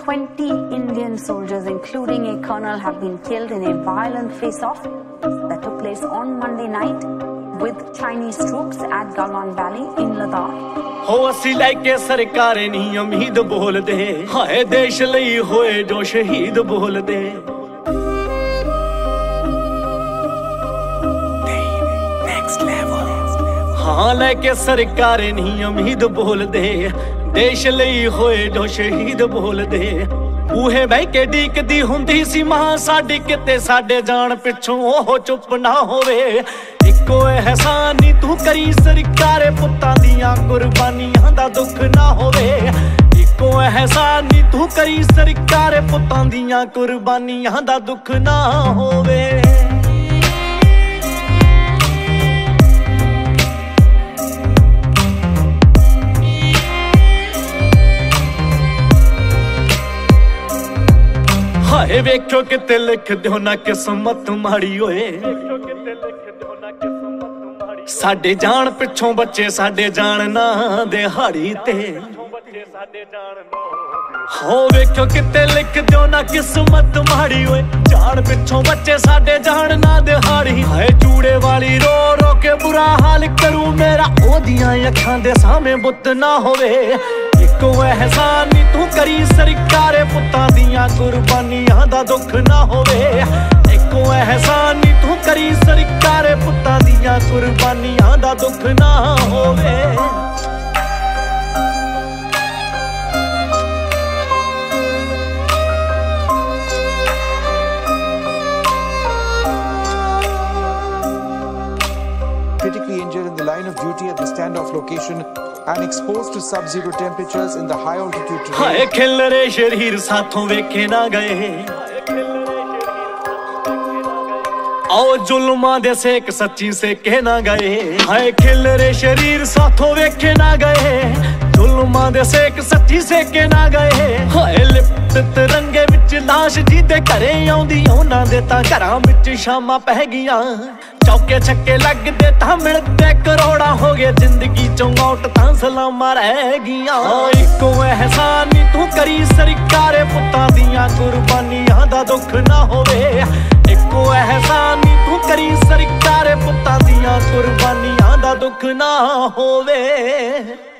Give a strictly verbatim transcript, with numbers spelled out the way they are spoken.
twenty Indian soldiers, including a colonel, have been killed in a violent face-off that took place on Monday night with Chinese troops at Galwan Valley in Ladakh. हो असी लैके सरकार नहीं उम्मीद बोल दे, हाय देश लई होए जो शहीद बोल दे। हाँ लैके सरकार नहीं उम्मीद बोल दे, देश लई होए जो शहीद बोल दे। बूहे बह के डीकदी हुंदी सी मां साडी, किते साडे जान पिछों ओह चुप ना होवे। इक्को एहसान नी तू करी सरकारे, पुत्तां दियां कुर्बानियां दा दुख ना होवे। इक्को एहसान नी तू करी सरकारे, पुत्तां दियां कुर्बानियां दा दुख ना होवे। हाय वेख्यो किते लिख दियो ना किस्मत माड़ी होए, साडे जान पिछों बच्चे साडे जान ना दिहाड़ी ते। हो वेख्यो किते लिख दियो ना किस्मत माड़ी होए, जान पिछों बच्चे साडे जान ना दिहाड़ी। हाय चूड़े वाली रो रो के बुरा हाल करूं मेरा, ओदियां अखां दे सामने बुत ना होवे। इक्को एहसान नी तू करी सरकारे, पुत्तां दियां कुर्बानियां दा दुख ना होवे। इक्को एहसान नी तू करी सरकारे, पुत्तां दियां कुर्बानियां दा दुख ना होवे। Critically injured in the line of duty at the standoff location and exposed to sub-zero temperatures in the high altitude terrain. हाय खिलरे शरीर साथों वेखे ना गए, आओ जुल्मा दे सेक सच्ची से कह ना गए। हाय खिलरे शरीर साथों वेखे ना गए, जुल्मा दे सेक सच्ची से कह ना गए। हाय लिपट रंगे विच लाश जी दे घरे आउंदी, उन्हां दे तां घरां विच शामां पै गईयां। चौके छक्के लगदे तां मिलदे करोड़ां हो गए, जिंदगी चों मौत तां सलामां रह गईयां। इक्को एहसान नी तू करी सरकारे, पुत्तां दियां कुर्बानियां दा दुख ना होवे। इक्को एहसान नी तू करी सरकारे, पुत्तां दियां कुर्बानियां दा दुख ना होवे।